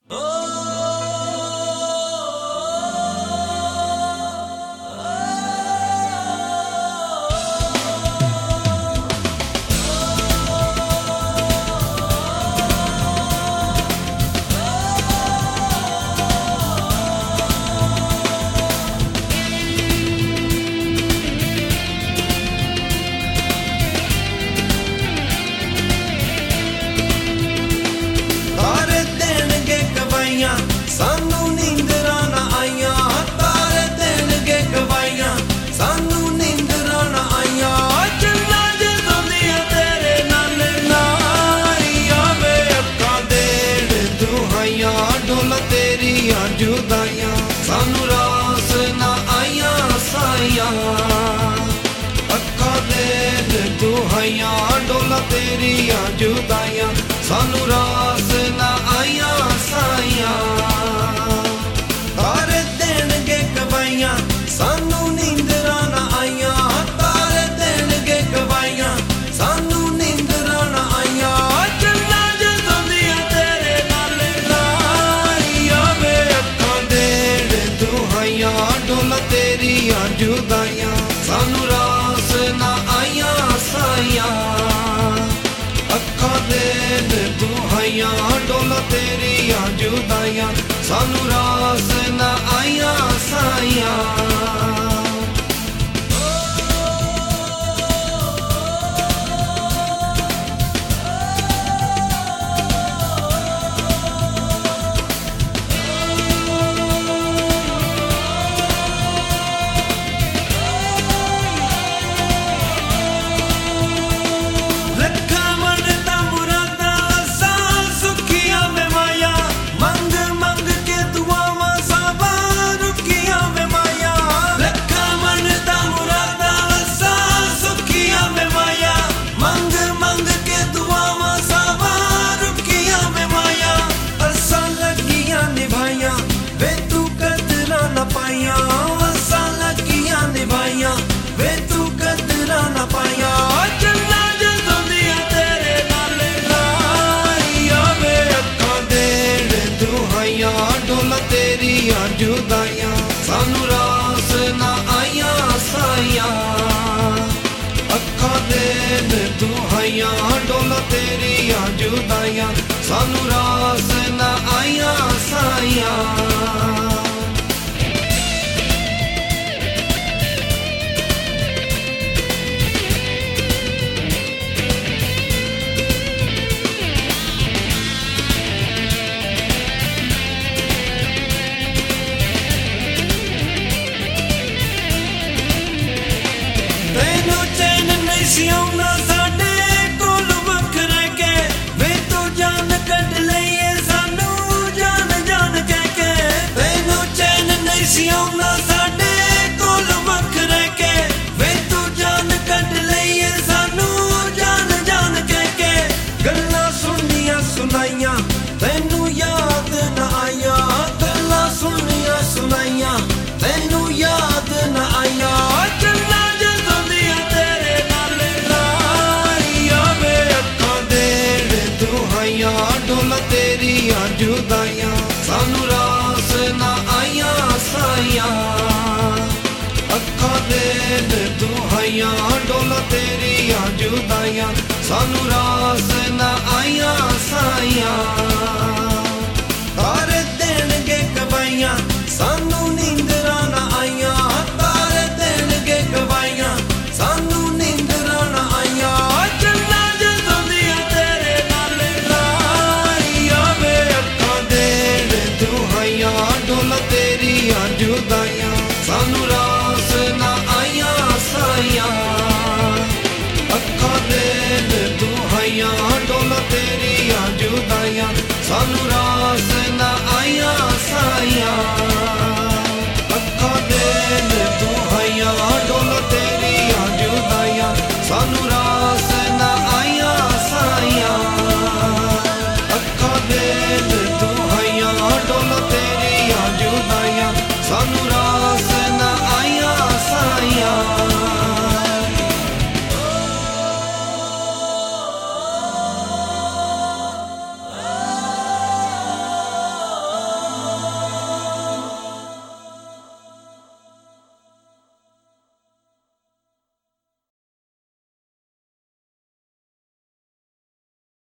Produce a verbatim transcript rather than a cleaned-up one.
सानू नींदरा ना आईया, तारे देणगे गवाइयां, सानू नींदरा ना आईया। चन्ना जदों दियां तेरे नाल लाईया वे अक्खां देण दुहाइयां, डोला तेरियां जुदाइयां, सानू रास ना आईया साइयां। अक्खां देण दुहाइयां, डोला तेरियां जुदाइयां, सानू रास ना आईया साइयां। तारे देणगे गवाइयां, सानू नींदरा ना आईया, तारे देणगे गवाइयां, सानू नींदरा ना आईया। चन्ना जदों दियां तेरे नाल लाईया वे अक्खां देण दुहाइयां, डोला तेरियां जुदाइयां, सानू रास ना आईया साइयां। अक्खां देण दुहाइयां, डोला तेरियां जुदाइयां, सानू रास ना आईया साइयां। वे तू कदरा ना पाया, चन्ना जदों दियां तेरे नाल लाईया वे अक्खां देण दुहाइयां, डोला तेरियां जुदाइयां, सानू रास ना आईया साइयां। अक्खां देण दुहाइयां, डोला तेरियां जुदाइयां, सानू रास ना आईया साइयां। सियाउना साडे कोल वखरे के, वे तू जान कट लईए सानू जान जान कह के। तैनू चैन नहीं सियाउना साडे कोल वखरे के, वे तू जान कट लईए सानू जान जान कह के। गल्लां सुनियां सुनाइयां, तैनू याद ना आईया, गल्लां सुनियां सुनाइयां, तैनू याद ना आईया। चन्ना जदों दियां तेरे डोला तेरियां जुदाइयां, सानू रास ना आईया साइयां। अक्खां देण दुहाइयां, डोला तेरियां जुदाइयां, सानू रास ना आईया साइयां।